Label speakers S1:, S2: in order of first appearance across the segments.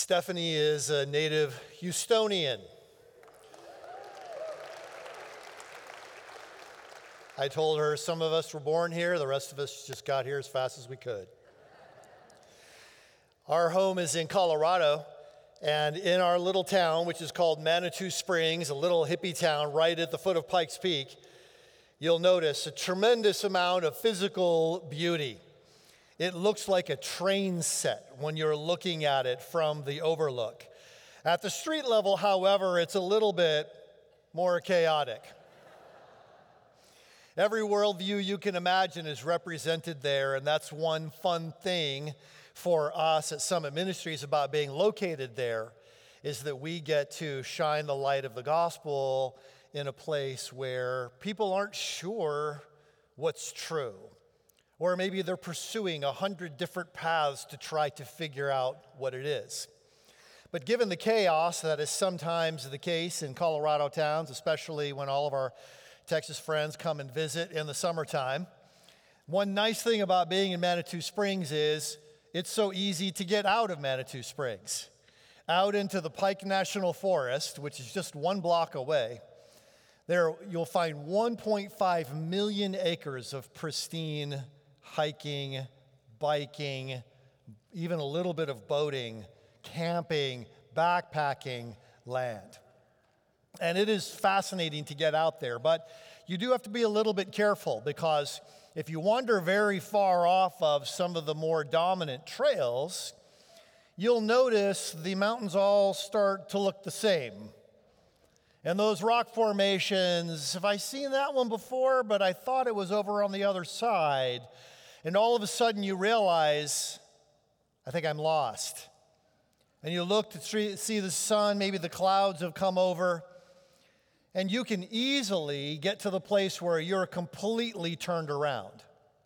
S1: Stephanie is a native Houstonian. I told her some of us were born here, the rest of us just got here as fast as we could. Our home is in Colorado, and in our little town, which is called Manitou Springs, a little hippie town right at the foot of Pikes Peak, you'll notice a tremendous amount of physical beauty. It looks like a train set when you're looking at it from the overlook. At the street level, however, it's a little bit more chaotic. Every worldview you can imagine is represented there, and that's one fun thing for us at Summit Ministries about being located there, is that we get to shine the light of the gospel in a place where people aren't sure what's true. Or maybe they're pursuing 100 different paths to try to figure out what it is. But given the chaos that is sometimes the case in Colorado towns, especially when all of our Texas friends come and visit in the summertime, one nice thing about being in Manitou Springs is it's so easy to get out of Manitou Springs, out into the Pike National Forest, which is just 1 block away. There you'll find 1.5 million acres of pristine hiking, biking, even a little bit of boating, camping, backpacking land. And it is fascinating to get out there, but you do have to be a little bit careful, because if you wander very far off of some of the more dominant trails, you'll notice the mountains all start to look the same. And those rock formations, have I seen that one before? But I thought it was over on the other side. And all of a sudden you realize, I think I'm lost. And you look to see the sun, maybe the clouds have come over, and you can easily get to the place where you're completely turned around.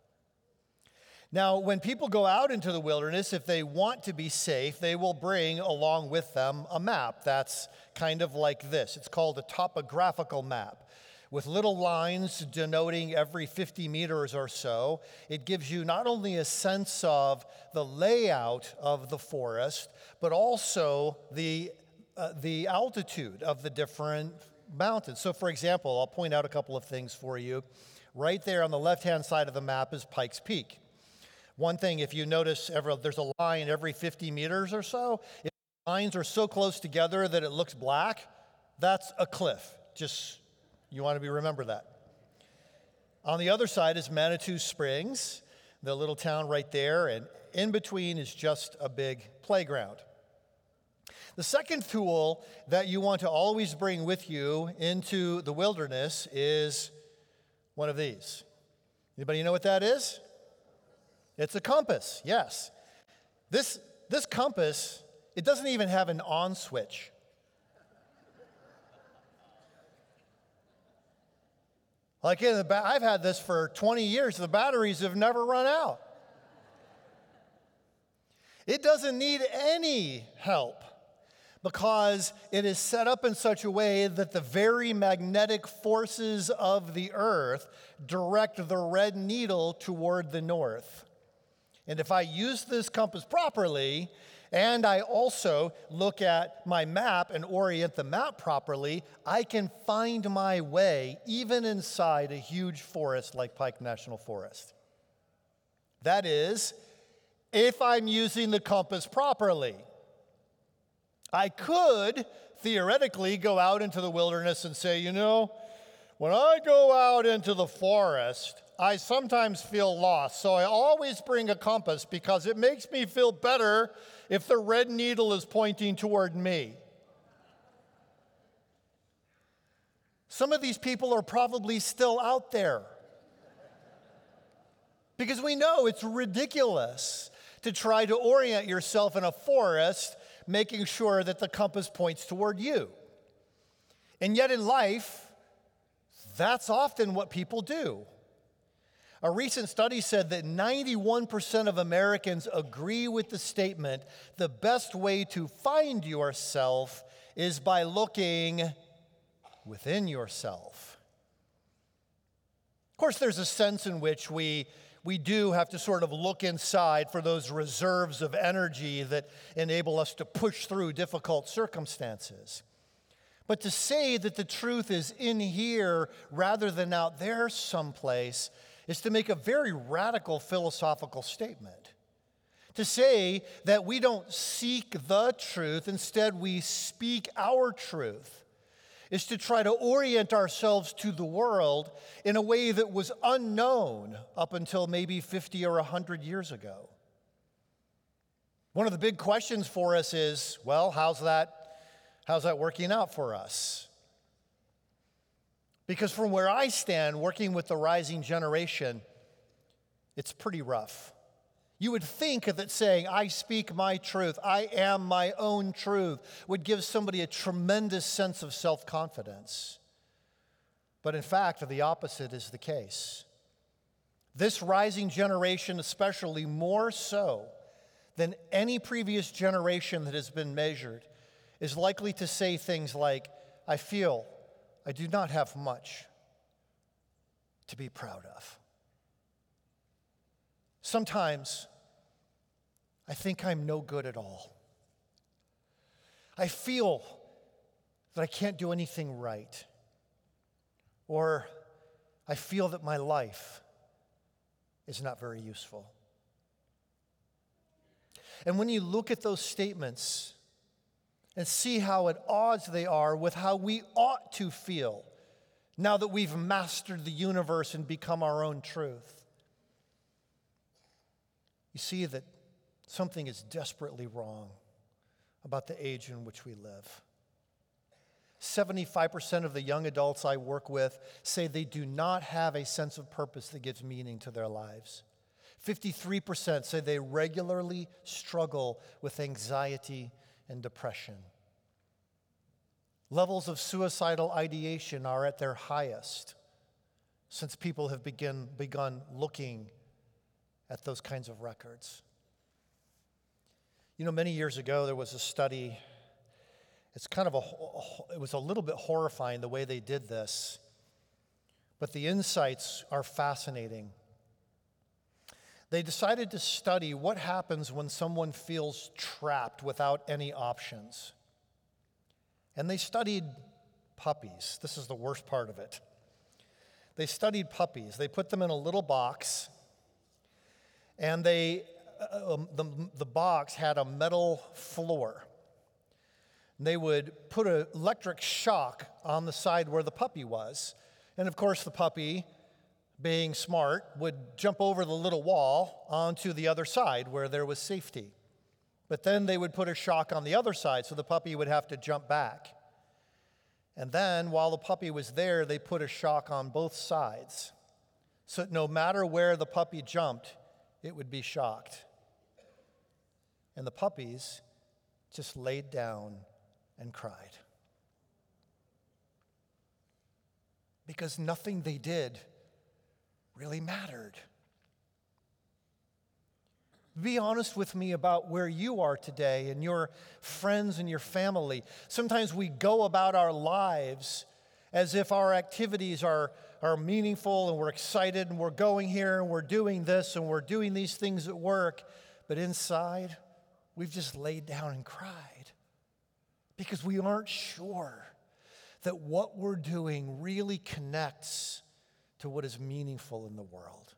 S1: Now, when people go out into the wilderness, if they want to be safe, they will bring along with them a map that's kind of like this. It's called a topographical map, with little lines denoting every 50 meters or so. It gives you not only a sense of the layout of the forest, but also the altitude of the different mountains. So, for example, I'll point out a couple of things for you. Right there on the left-hand side of the map is Pikes Peak. One thing, if you notice, there's a line every 50 meters or so. If the lines are so close together that it looks black, that's a cliff. You want to remember that. On the other side is Manitou Springs, the little town right there, and in between is just a big playground. The second tool that you want to always bring with you into the wilderness is one of these. Anybody know what that is? It's a compass, yes. This compass, it doesn't even have an on switch. Like I've had this for 20 years. The batteries have never run out. It doesn't need any help because it is set up in such a way that the very magnetic forces of the earth direct the red needle toward the north. And if I use this compass properly, and I also look at my map and orient the map properly, I can find my way even inside a huge forest like Pike National Forest. That is, if I'm using the compass properly. I could theoretically go out into the wilderness and say, when I go out into the forest, I sometimes feel lost, so I always bring a compass because it makes me feel better if the red needle is pointing toward me. Some of these people are probably still out there because we know it's ridiculous to try to orient yourself in a forest, making sure that the compass points toward you. And yet in life, that's often what people do. A recent study said that 91% of Americans agree with the statement, the best way to find yourself is by looking within yourself. Of course, there's a sense in which we we do have to sort of look inside for those reserves of energy that enable us to push through difficult circumstances. But to say that the truth is in here rather than out there someplace is to make a very radical philosophical statement. To say that we don't seek the truth, instead we speak our truth, is to try to orient ourselves to the world in a way that was unknown up until maybe 50 or 100 years ago. One of the big questions for us is, well, how's that working out for us? Because from where I stand, working with the rising generation, it's pretty rough. You would think that saying, I speak my truth, I am my own truth, would give somebody a tremendous sense of self-confidence. But in fact, the opposite is the case. This rising generation, especially more so than any previous generation that has been measured, is likely to say things like, I feel I do not have much to be proud of. Sometimes I think I'm no good at all. I feel that I can't do anything right. Or I feel that my life is not very useful. And when you look at those statements and see how at odds they are with how we ought to feel now that we've mastered the universe and become our own truth, you see that something is desperately wrong about the age in which we live. 75% of the young adults I work with say they do not have a sense of purpose that gives meaning to their lives. 53% say they regularly struggle with anxiety and depression. Levels of suicidal ideation are at their highest since people have begun looking at those kinds of records. You know, many years ago, there was a study. It was a little bit horrifying the way they did this, but the insights are fascinating. They decided to study what happens when someone feels trapped without any options. And they studied puppies. This is the worst part of it. They studied puppies. They put them in a little box, and the box had a metal floor. They would put an electric shock on the side where the puppy was. And of course, the puppy, being smart, would jump over the little wall onto the other side where there was safety. But then they would put a shock on the other side, so the puppy would have to jump back. And then, while the puppy was there, they put a shock on both sides, so that no matter where the puppy jumped, it would be shocked. And the puppies just laid down and cried. Because nothing they did really mattered. Be honest with me about where you are today and your friends and your family. Sometimes we go about our lives as if our activities are meaningful and we're excited and we're going here and we're doing this and we're doing these things at work. But inside, we've just laid down and cried because we aren't sure that what we're doing really connects to what is meaningful in the world.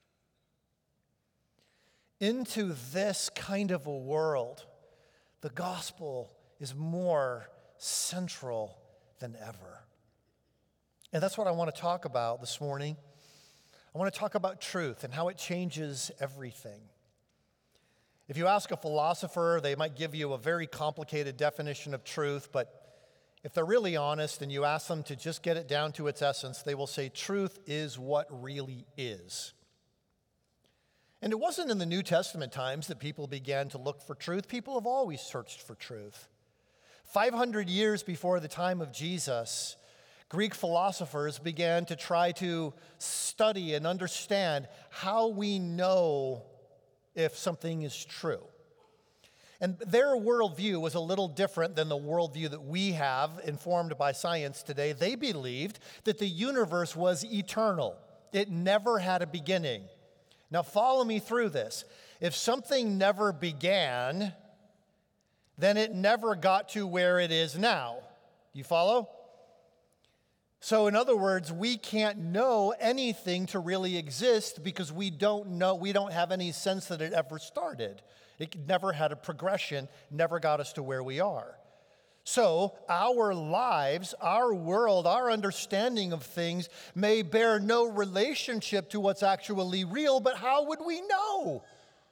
S1: Into this kind of a world, the gospel is more central than ever. And that's what I want to talk about this morning. I want to talk about truth and how it changes everything. If you ask a philosopher, they might give you a very complicated definition of truth, but if they're really honest and you ask them to just get it down to its essence, they will say truth is what really is. And it wasn't in the New Testament times that people began to look for truth. People have always searched for truth. 500 years before the time of Jesus, Greek philosophers began to try to study and understand how we know if something is true. And their worldview was a little different than the worldview that we have, informed by science today. They believed that the universe was eternal. It never had a beginning. Now follow me through this. If something never began, then it never got to where it is now. You follow? So in other words, we can't know anything to really exist because we don't have any sense that it ever started. It never had a progression, never got us to where we are. So our lives, our world, our understanding of things may bear no relationship to what's actually real, but how would we know?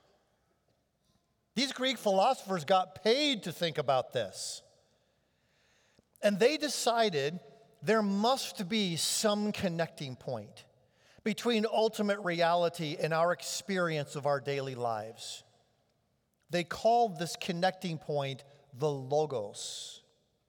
S1: These Greek philosophers got paid to think about this. And they decided there must be some connecting point between ultimate reality and our experience of our daily lives. They called this connecting point the Logos.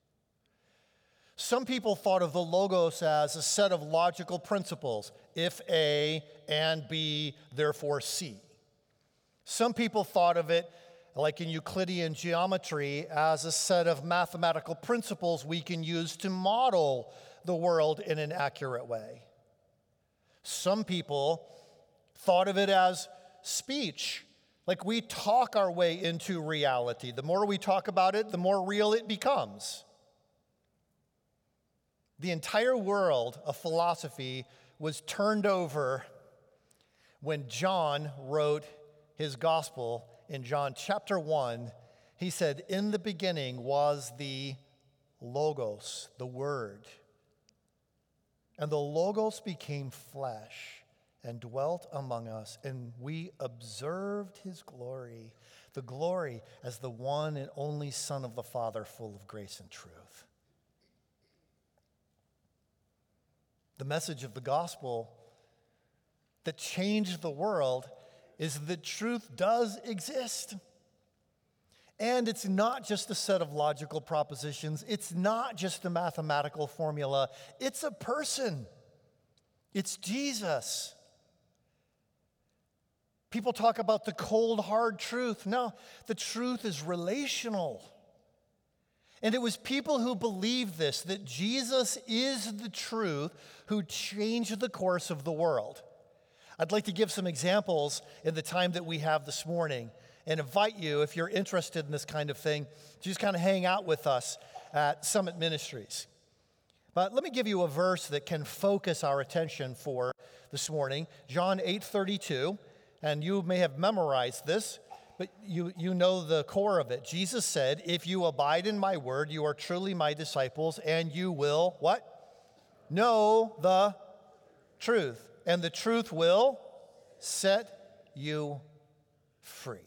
S1: Some people thought of the Logos as a set of logical principles. If A and B, therefore C. Some people thought of it, like in Euclidean geometry, as a set of mathematical principles we can use to model the world in an accurate way. Some people thought of it as speech, like we talk our way into reality. The more we talk about it, the more real it becomes. The entire world of philosophy was turned over when John wrote his gospel in John chapter 1. He said, "In the beginning was the Logos, the Word. And the Logos became flesh and dwelt among us, and we observed his glory, the glory as the one and only Son of the Father, full of grace and truth." The message of the gospel that changed the world is that truth does exist. And it's not just a set of logical propositions. It's not just a mathematical formula. It's a person. It's Jesus. People talk about the cold, hard truth. No, the truth is relational. And it was people who believed this, that Jesus is the truth who changed the course of the world. I'd like to give some examples in the time that we have this morning and invite you, if you're interested in this kind of thing, to just kind of hang out with us at Summit Ministries. But let me give you a verse that can focus our attention for this morning. John 8:32, and you may have memorized this, but you know the core of it. Jesus said, "If you abide in my word, you are truly my disciples, and you will," what? "Know the truth, and the truth will set you free."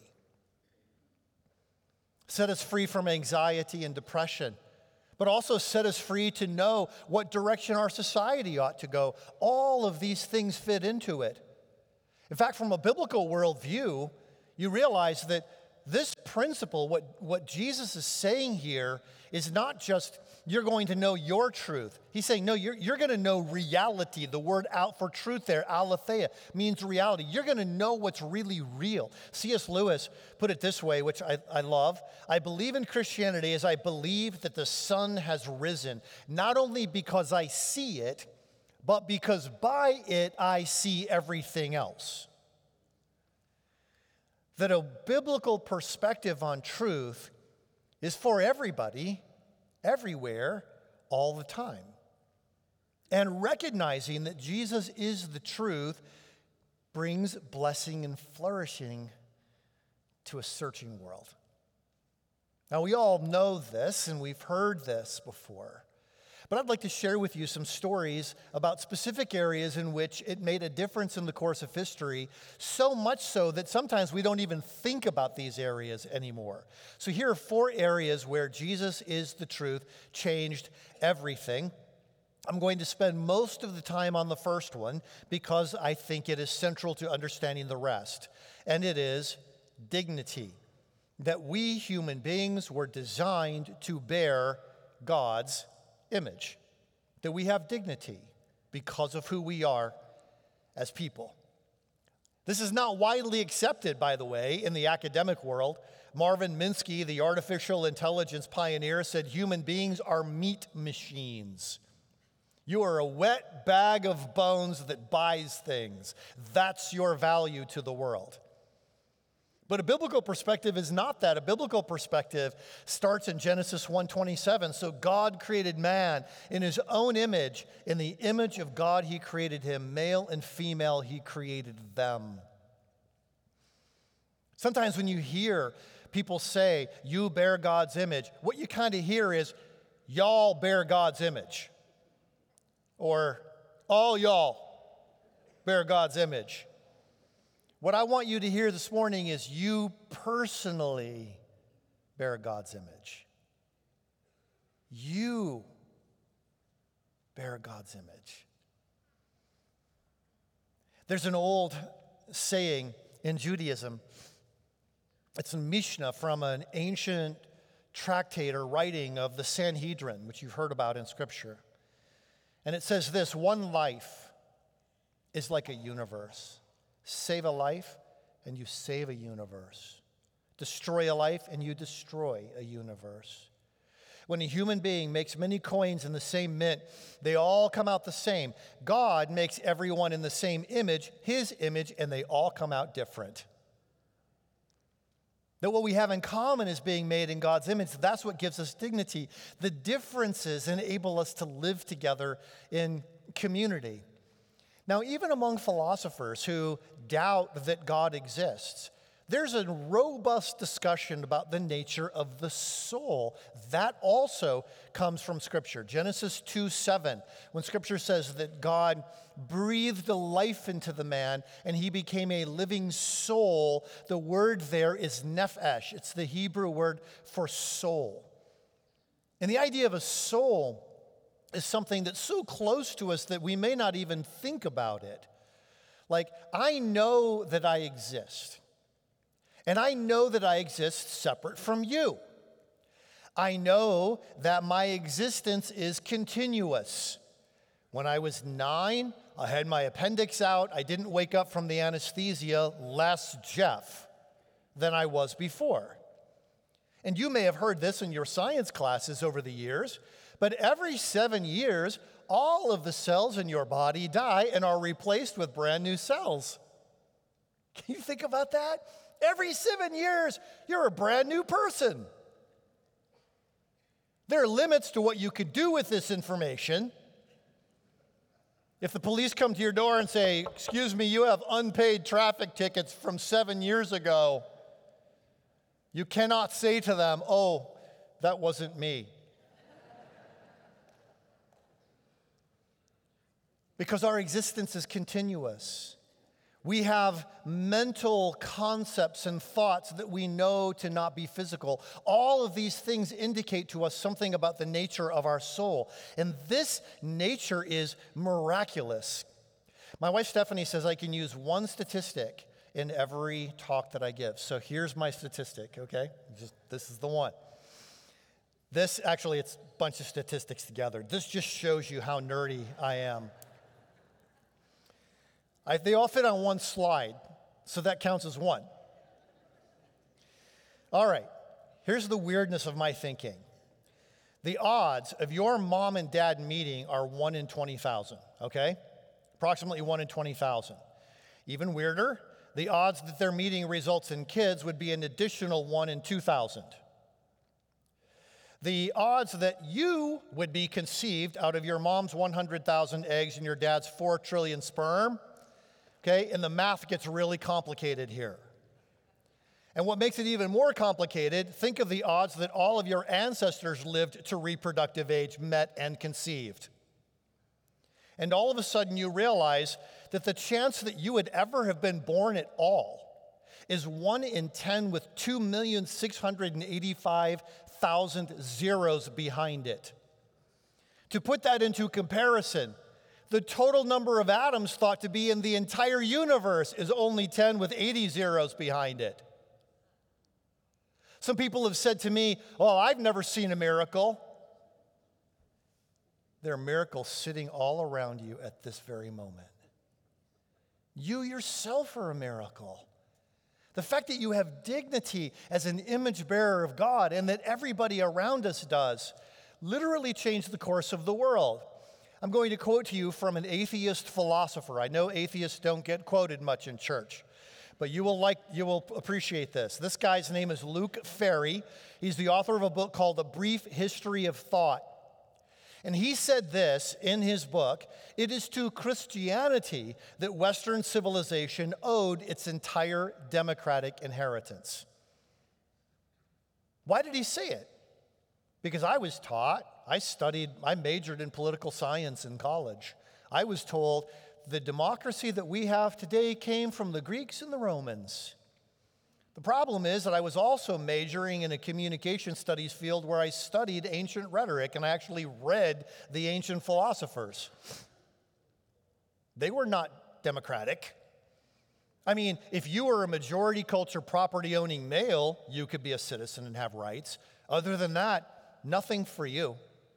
S1: Set us free from anxiety and depression, but also set us free to know what direction our society ought to go. All of these things fit into it. In fact, from a biblical worldview, you realize that this principle, what Jesus is saying here, is not just you're going to know your truth. He's saying, no, you're going to know reality. The word out for truth there, aletheia, means reality. You're going to know what's really real. C.S. Lewis put it this way, which I love. "I believe in Christianity as I believe that the sun has risen, not only because I see it, but because by it I see everything else." That a biblical perspective on truth is for everybody, everywhere, all the time. And recognizing that Jesus is the truth brings blessing and flourishing to a searching world. Now, we all know this, and we've heard this before. But I'd like to share with you some stories about specific areas in which it made a difference in the course of history, so much so that sometimes we don't even think about these areas anymore. So here are 4 areas where Jesus is the truth changed everything. I'm going to spend most of the time on the first one because I think it is central to understanding the rest, and it is dignity. That we human beings were designed to bear God's image, that we have dignity because of who we are as people. This is not widely accepted, by the way, in the academic world. Marvin Minsky, the artificial intelligence pioneer, said human beings are meat machines. You are a wet bag of bones that buys things. That's your value to the world. But a biblical perspective is not that. A biblical perspective starts in Genesis 1:27. So God created man in his own image. In the image of God, he created him. Male and female, he created them. Sometimes when you hear people say, you bear God's image, what you kind of hear is, y'all bear God's image. Or, all y'all bear God's image. What I want you to hear this morning is you personally bear God's image. You bear God's image. There's an old saying in Judaism. It's a Mishnah from an ancient tractate or writing of the Sanhedrin, which you've heard about in Scripture. And it says this: one life is like a universe. Save a life, and you save a universe. Destroy a life, and you destroy a universe. When a human being makes many coins in the same mint, they all come out the same. God makes everyone in the same image, his image, and they all come out different. That what we have in common is being made in God's image. That's what gives us dignity. The differences enable us to live together in community. Now, even among philosophers who doubt that God exists, there's a robust discussion about the nature of the soul. That also comes from Scripture. Genesis 2:7, when Scripture says that God breathed a life into the man and he became a living soul, the word there is nephesh. It's the Hebrew word for soul. And the idea of a soul is something that's so close to us that we may not even think about it. Like, I know that I exist. And I know that I exist separate from you. I know that my existence is continuous. When I was 9, I had my appendix out. I didn't wake up from the anesthesia less Jeff than I was before. And you may have heard this in your science classes over the years, but every 7 years, all of the cells in your body die and are replaced with brand new cells. Can you think about that? Every 7 years, you're a brand new person. There are limits to what you could do with this information. If the police come to your door and say, excuse me, you have unpaid traffic tickets from 7 years ago, you cannot say to them, oh, that wasn't me. Because our existence is continuous. We have mental concepts and thoughts that we know to not be physical. All of these things indicate to us something about the nature of our soul. And this nature is miraculous. My wife Stephanie says I can use one statistic in every talk that I give. So here's my statistic, okay? This is the one. It's a bunch of statistics together. This just shows you how nerdy I am. They all fit on one slide, so that counts as one. All right, here's the weirdness of my thinking. The odds of your mom and dad meeting are 1 in 20,000, okay? Approximately 1 in 20,000. Even weirder, the odds that their meeting results in kids would be an additional 1 in 2,000. The odds that you would be conceived out of your mom's 100,000 eggs and your dad's 4 trillion sperm, okay, and the math gets really complicated here. And what makes it even more complicated, think of the odds that all of your ancestors lived to reproductive age, met, and conceived. And all of a sudden you realize that the chance that you would ever have been born at all is 1 in 10 with 2,685,000 zeros behind it. To put that into comparison, the total number of atoms thought to be in the entire universe is only 10 with 80 zeros behind it. Some people have said to me, oh, I've never seen a miracle. There are miracles sitting all around you at this very moment. You yourself are a miracle. The fact that you have dignity as an image bearer of God and that everybody around us does literally changed the course of the world. I'm going to quote to you from an atheist philosopher. I know atheists don't get quoted much in church, but you will appreciate this. This guy's name is Luke Ferry. He's the author of a book called A Brief History of Thought. And he said this in his book: "It is to Christianity that Western civilization owed its entire democratic inheritance." Why did he say it? Because I was taught, I majored in political science in college. I was told the democracy that we have today came from the Greeks and the Romans. The problem is that I was also majoring in a communication studies field where I studied ancient rhetoric, and I actually read the ancient philosophers. They were not democratic. I mean, if you were a majority culture property-owning male, you could be a citizen and have rights. Other than that, nothing for you.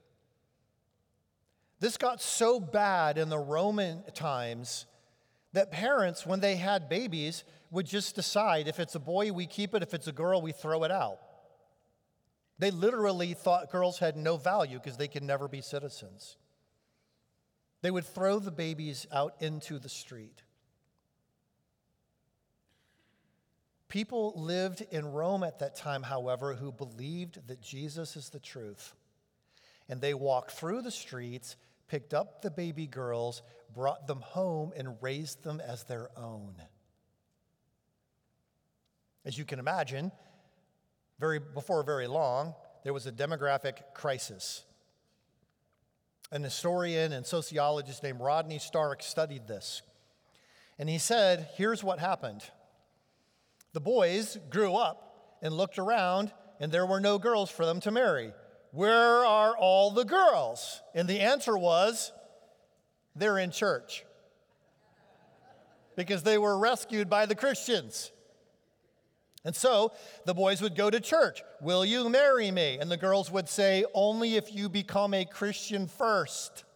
S1: This got so bad in the Roman times that parents, when they had babies, would just decide, if it's a boy, we keep it. If it's a girl, we throw it out. They literally thought girls had no value because they could never be citizens. They would throw the babies out into the street. People lived in Rome at that time, however, who believed that Jesus is the truth. And they walked through the streets, picked up the baby girls, brought them home, and raised them as their own. As you can imagine, before very long, there was a demographic crisis. An historian and sociologist named Rodney Stark studied this. And he said, here's what happened. The boys grew up and looked around, and there were no girls for them to marry. Where are all the girls? And the answer was, they're in church. Because they were rescued by the Christians. And so the boys would go to church. Will you marry me? And the girls would say, only if you become a Christian first.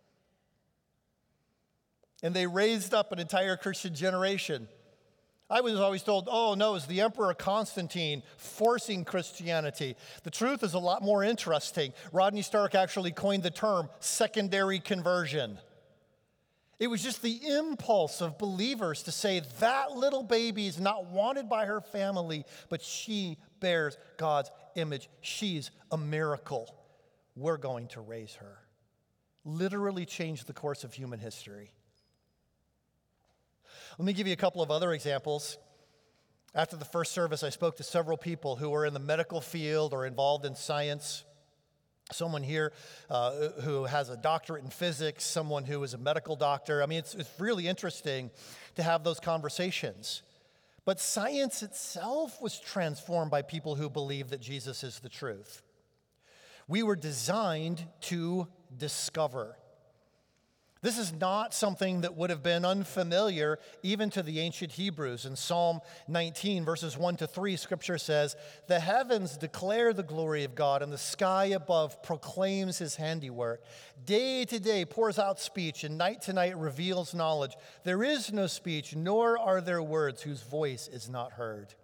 S1: And they raised up an entire Christian generation. I was always told, oh no, it was the Emperor Constantine forcing Christianity. The truth is a lot more interesting. Rodney Stark actually coined the term secondary conversion. It was just the impulse of believers to say that little baby is not wanted by her family, but she bears God's image. She's a miracle. We're going to raise her. Literally changed the course of human history. Let me give you a couple of other examples. After the first service, I spoke to several people who were in the medical field or involved in science. Someone here who has a doctorate in physics, someone who is a medical doctor. I mean, it's really interesting to have those conversations. But science itself was transformed by people who believe that Jesus is the truth. We were designed to discover. This is not something that would have been unfamiliar even to the ancient Hebrews. In Psalm 19, verses 1-3, Scripture says, "The heavens declare the glory of God, and the sky above proclaims his handiwork. Day to day pours out speech, and night to night reveals knowledge. There is no speech, nor are there words whose voice is not heard."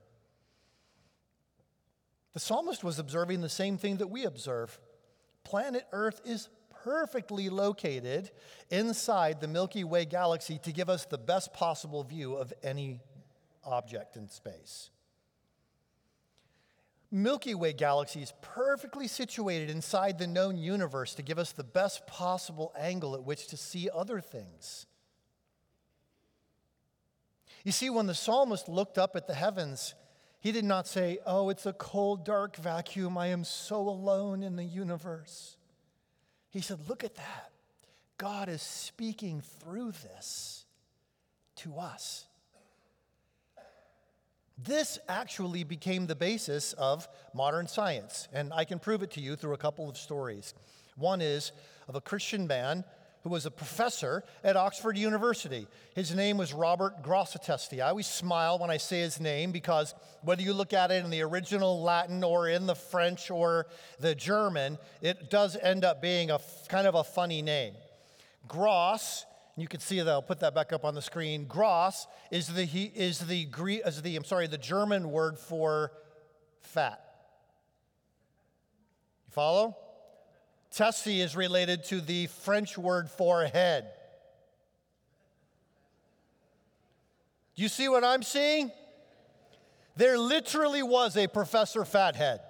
S1: The psalmist was observing the same thing that we observe. Planet Earth is perfectly located inside the Milky Way galaxy to give us the best possible view of any object in space. Milky Way galaxy is perfectly situated inside the known universe to give us the best possible angle at which to see other things. You see, when the psalmist looked up at the heavens, he did not say, "Oh, it's a cold, dark vacuum. I am so alone in the universe." He said, look at that. God is speaking through this to us. This actually became the basis of modern science, and I can prove it to you through a couple of stories. One is of a Christian man who was a professor at Oxford University. His name was Robert Grosseteste. I always smile when I say his name because whether you look at it in the original Latin or in the French or the German, it does end up being a kind of a funny name. Gros, you can see that. I'll put that back up on the screen. Gros is the German word for fat. You follow? Tessie is related to the French word for head. Do you see what I'm seeing? There literally was a Professor Fathead.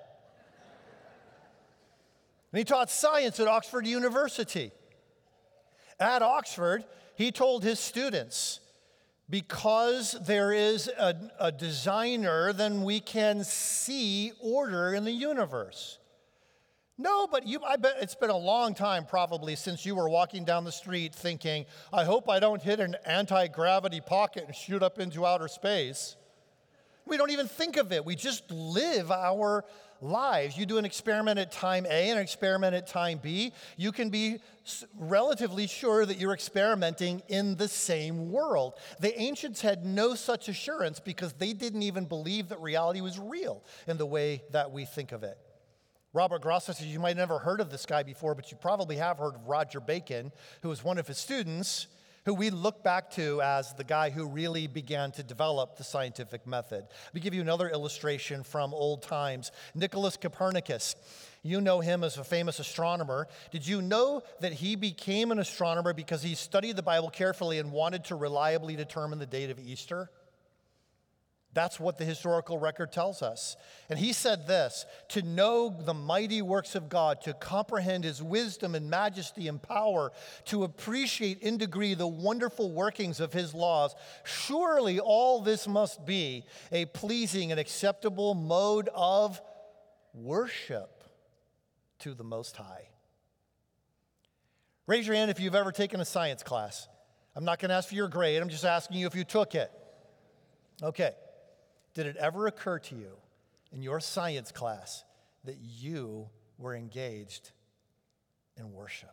S1: And he taught science at Oxford University. At Oxford, he told his students, because there is a designer, then we can see order in the universe. No, but I bet it's been a long time probably since you were walking down the street thinking, I hope I don't hit an anti-gravity pocket and shoot up into outer space. We don't even think of it. We just live our lives. You do an experiment at time A and an experiment at time B, you can be relatively sure that you're experimenting in the same world. The ancients had no such assurance because they didn't even believe that reality was real in the way that we think of it. Robert Grosso says you might have never heard of this guy before, but you probably have heard of Roger Bacon, who was one of his students, who we look back to as the guy who really began to develop the scientific method. Let me give you another illustration from old times. Nicholas Copernicus. You know him as a famous astronomer. Did you know that he became an astronomer because he studied the Bible carefully and wanted to reliably determine the date of Easter? That's what the historical record tells us. And he said this, to know the mighty works of God, to comprehend his wisdom and majesty and power, to appreciate in degree the wonderful workings of his laws, surely all this must be a pleasing and acceptable mode of worship to the Most High. Raise your hand if you've ever taken a science class. I'm not going to ask for your grade. I'm just asking you if you took it. Okay. Did it ever occur to you in your science class that you were engaged in worship?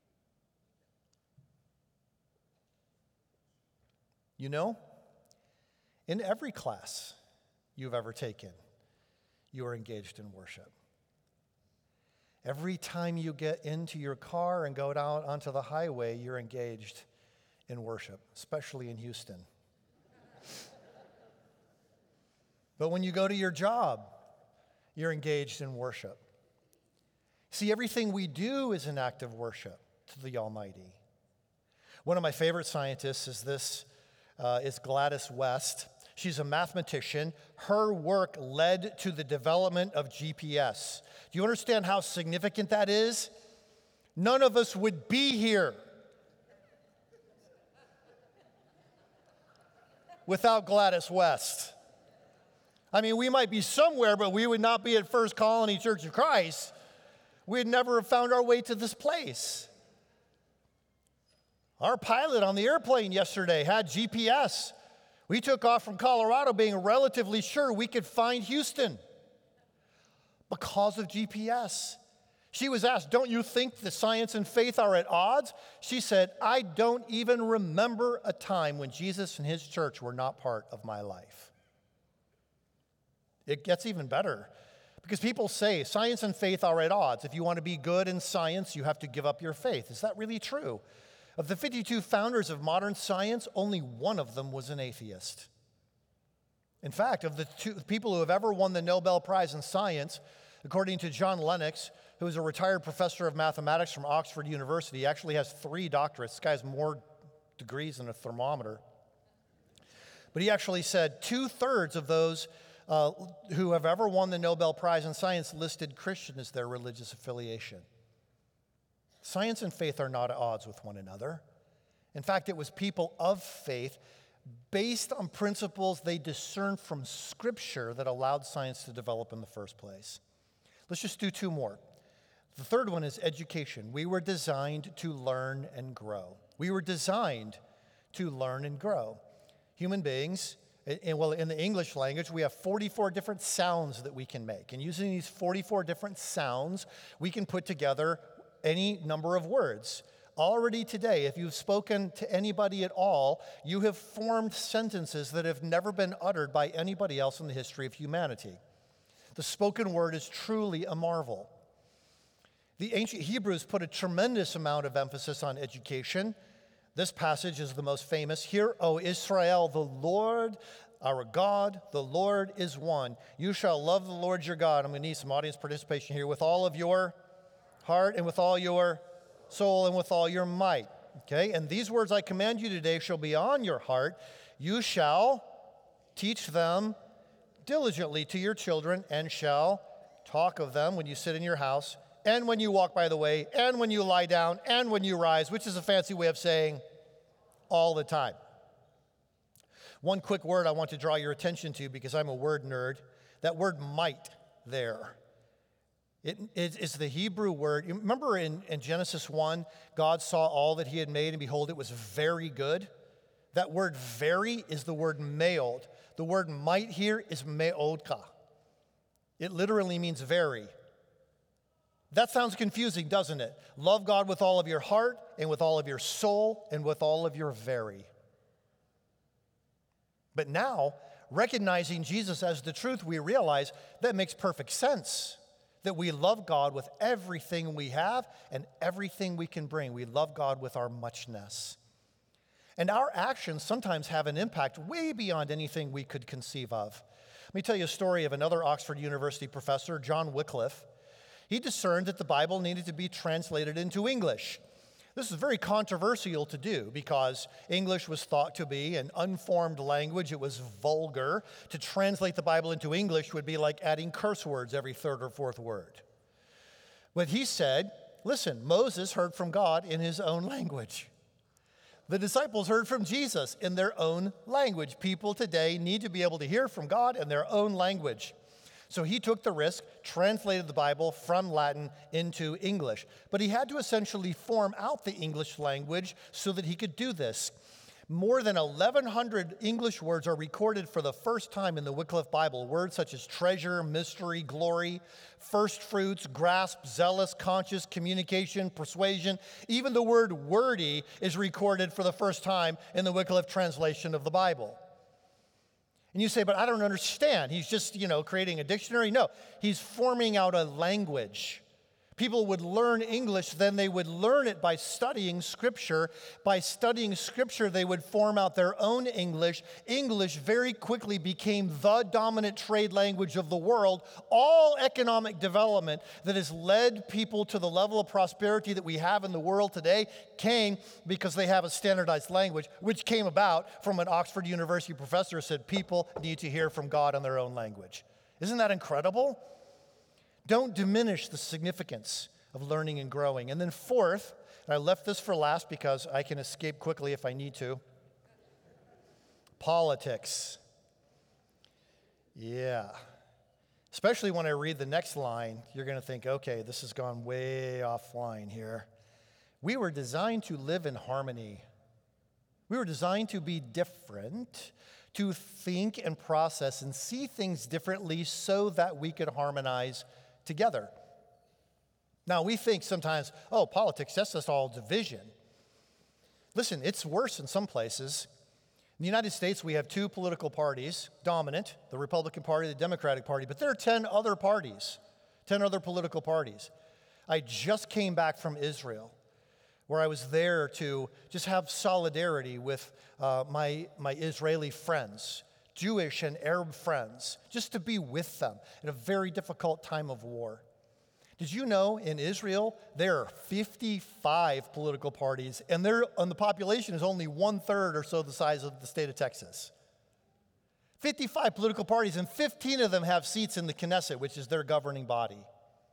S1: You know, in every class you've ever taken, you are engaged in worship. Every time you get into your car and go down onto the highway, you're engaged in worship, especially in Houston. But when you go to your job, you're engaged in worship. See, everything we do is an act of worship to the Almighty. One of my favorite scientists is Gladys West. She's a mathematician. Her work led to the development of GPS. Do you understand how significant that is? None of us would be here without Gladys West. I mean, we might be somewhere, but we would not be at First Colony Church of Christ. We'd never have found our way to this place. Our pilot on the airplane yesterday had GPS. We took off from Colorado being relatively sure we could find Houston because of GPS. She was asked, don't you think that science and faith are at odds? She said, I don't even remember a time when Jesus and his church were not part of my life. It gets even better because people say science and faith are at odds. If you want to be good in science, you have to give up your faith. Is that really true? Of the 52 founders of modern science, only one of them was an atheist. In fact, of the two people who have ever won the Nobel Prize in Science, according to John Lennox, who is a retired professor of mathematics from Oxford University, he actually has 3 doctorates. This guy has more degrees than a thermometer. But he actually said 2/3 of those who have ever won the Nobel Prize in Science listed Christian as their religious affiliation. Science and faith are not at odds with one another. In fact, it was people of faith based on principles they discerned from Scripture that allowed science to develop in the first place. Let's just do 2 more. The third one is education. We were designed to learn and grow. We were designed to learn and grow. Human beings, in the English language, we have 44 different sounds that we can make. And using these 44 different sounds, we can put together any number of words. Already today, if you've spoken to anybody at all, you have formed sentences that have never been uttered by anybody else in the history of humanity. The spoken word is truly a marvel. The ancient Hebrews put a tremendous amount of emphasis on education. This passage is the most famous. Hear, O Israel, the Lord, our God, the Lord is one. You shall love the Lord your God. I'm going to need some audience participation here with all of your heart, and with all your soul, and with all your might. Okay, and these words I command you today shall be on your heart. You shall teach them diligently to your children, and shall talk of them when you sit in your house, and when you walk by the way, and when you lie down, and when you rise, which is a fancy way of saying all the time. One quick word I want to draw your attention to, because I'm a word nerd. That word might there. It's the Hebrew word. You remember in Genesis 1, God saw all that he had made, and behold, it was very good. That word very is the word meod. The word might here is meodka. It literally means very. That sounds confusing, doesn't it? Love God with all of your heart, and with all of your soul, and with all of your very. But now, recognizing Jesus as the truth, we realize that makes perfect sense. That we love God with everything we have and everything we can bring. We love God with our muchness. And our actions sometimes have an impact way beyond anything we could conceive of. Let me tell you a story of another Oxford University professor, John Wycliffe. He discerned that the Bible needed to be translated into English. This is very controversial to do because English was thought to be an unformed language. It was vulgar. To translate the Bible into English would be like adding curse words every third or fourth word. But he said, listen, Moses heard from God in his own language. The disciples heard from Jesus in their own language. People today need to be able to hear from God in their own language. So he took the risk, translated the Bible from Latin into English. But he had to essentially form out the English language so that he could do this. More than 1,100 English words are recorded for the first time in the Wycliffe Bible. Words such as treasure, mystery, glory, first fruits, grasp, zealous, conscious, communication, persuasion. Even the word wordy is recorded for the first time in the Wycliffe translation of the Bible. And you say, but I don't understand. He's just, creating a dictionary. No, he's forming out a language. People would learn English, then they would learn it by studying Scripture. By studying Scripture, they would form out their own English. English very quickly became the dominant trade language of the world. All economic development that has led people to the level of prosperity that we have in the world today came because they have a standardized language, which came about from an Oxford University professor who said people need to hear from God in their own language. Isn't that incredible? Don't diminish the significance of learning and growing. And then fourth, and I left this for last because I can escape quickly if I need to, politics. Yeah. Especially when I read the next line, you're going to think, okay, this has gone way offline here. We were designed to live in harmony. We were designed to be different, to think and process and see things differently so that we could harmonize together. Now, we think sometimes, politics, that's just all division. Listen, it's worse in some places. In the United States, we have two political parties, dominant, the Republican Party, the Democratic Party, but there are 10 other parties, 10 other political parties. I just came back from Israel, where I was there to just have solidarity with my Israeli friends, Jewish and Arab friends, just to be with them in a very difficult time of war. Did you know in Israel there are 55 political parties, and the population is only 1/3 or so the size of the state of Texas? 55 political parties, and 15 of them have seats in the Knesset, which is their governing body.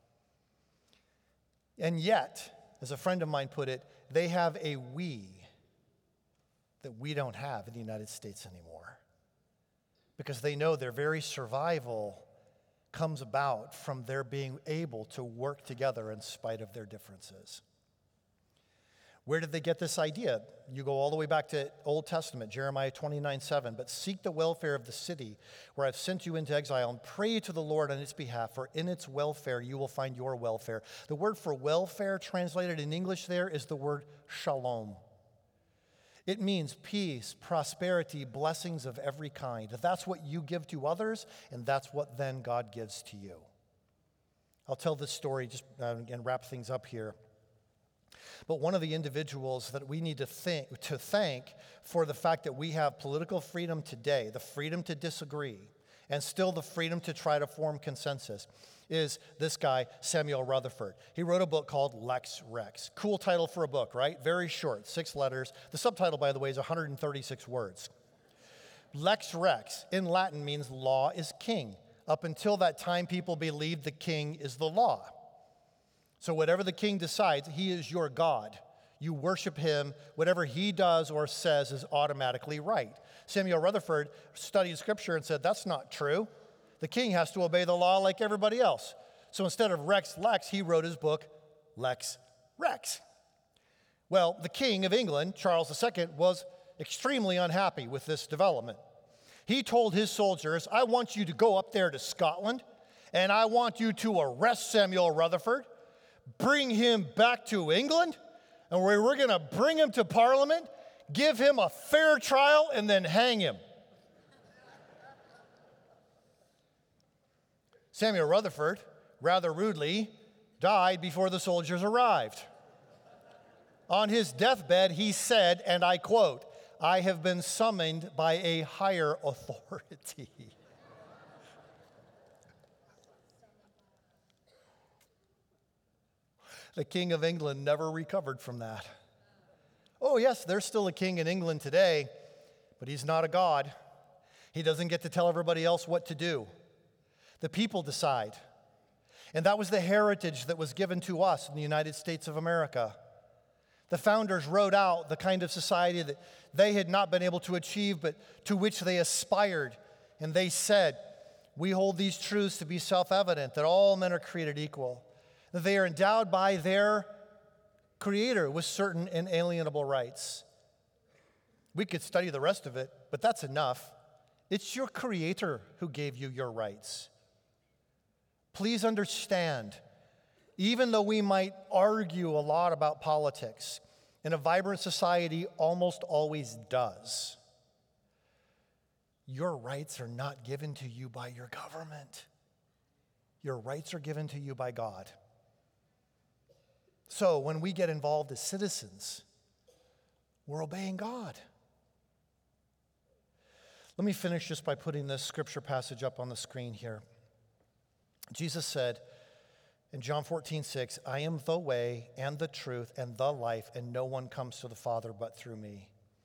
S1: And yet, as a friend of mine put it, they have a we that we don't have in the United States anymore. Because they know their very survival comes about from their being able to work together in spite of their differences. Where did they get this idea? You go all the way back to Old Testament, Jeremiah 29:7. But seek the welfare of the city where I've sent you into exile, and pray to the Lord on its behalf, for in its welfare you will find your welfare. The word for welfare translated in English there is the word shalom. It means peace, prosperity, blessings of every kind. That's what you give to others, and that's what then God gives to you. I'll tell this story just and wrap things up here. But one of the individuals that we need to thank for the fact that we have political freedom today, the freedom to disagree, and still the freedom to try to form consensus, is this guy, Samuel Rutherford. He wrote a book called Lex Rex. Cool title for a book, right? Very short, 6 letters. The subtitle, by the way, is 136 words. Lex Rex in Latin means law is king. Up until that time, people believed the king is the law. So whatever the king decides, he is your God. You worship him. Whatever he does or says is automatically right. Samuel Rutherford studied scripture and said, that's not true. The king has to obey the law like everybody else. So instead of Rex Lex, he wrote his book, Lex Rex. Well, the king of England, Charles II, was extremely unhappy with this development. He told his soldiers, I want you to go up there to Scotland, and I want you to arrest Samuel Rutherford, bring him back to England, and we're going to bring him to Parliament, give him a fair trial, and then hang him. Samuel Rutherford, rather rudely, died before the soldiers arrived. On his deathbed, he said, and I quote, I have been summoned by a higher authority. The King of England never recovered from that. Oh, yes, there's still a king in England today, but he's not a god. He doesn't get to tell everybody else what to do. The people decide. And that was the heritage that was given to us in the United States of America. The founders wrote out the kind of society that they had not been able to achieve, but to which they aspired. And they said, we hold these truths to be self-evident, that all men are created equal, that they are endowed by their Creator with certain inalienable rights. We could study the rest of it, but that's enough. It's your Creator who gave you your rights. Please understand, even though we might argue a lot about politics, and a vibrant society almost always does, your rights are not given to you by your government. Your rights are given to you by God. So when we get involved as citizens, we're obeying God. Let me finish just by putting this scripture passage up on the screen here. Jesus said in John 14:6, I am the way and the truth and the life, and no one comes to the Father but through me.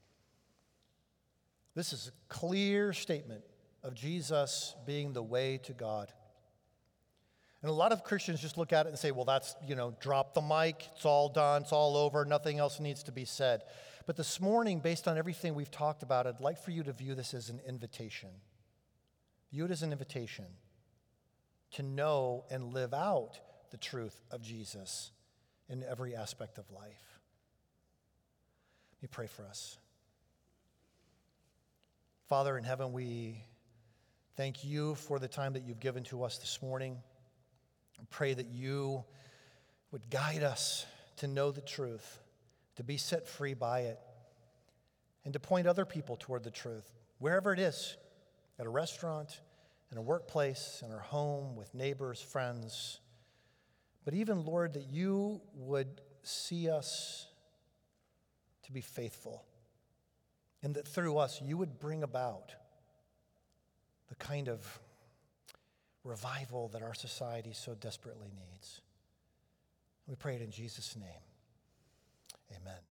S1: This is a clear statement of Jesus being the way to God. And a lot of Christians just look at it and say, well, that's, drop the mic, it's all done, it's all over, nothing else needs to be said. But this morning, based on everything we've talked about, I'd like for you to view this as an invitation. View it as an invitation to know and live out the truth of Jesus in every aspect of life. Let me pray for us. Father in heaven, we thank you for the time that you've given to us this morning. I pray that you would guide us to know the truth, to be set free by it, and to point other people toward the truth, wherever it is, at a restaurant, in a workplace, in our home, with neighbors, friends. But even, Lord, that you would see us to be faithful, and that through us you would bring about the kind of revival that our society so desperately needs. We pray it in Jesus' name. Amen.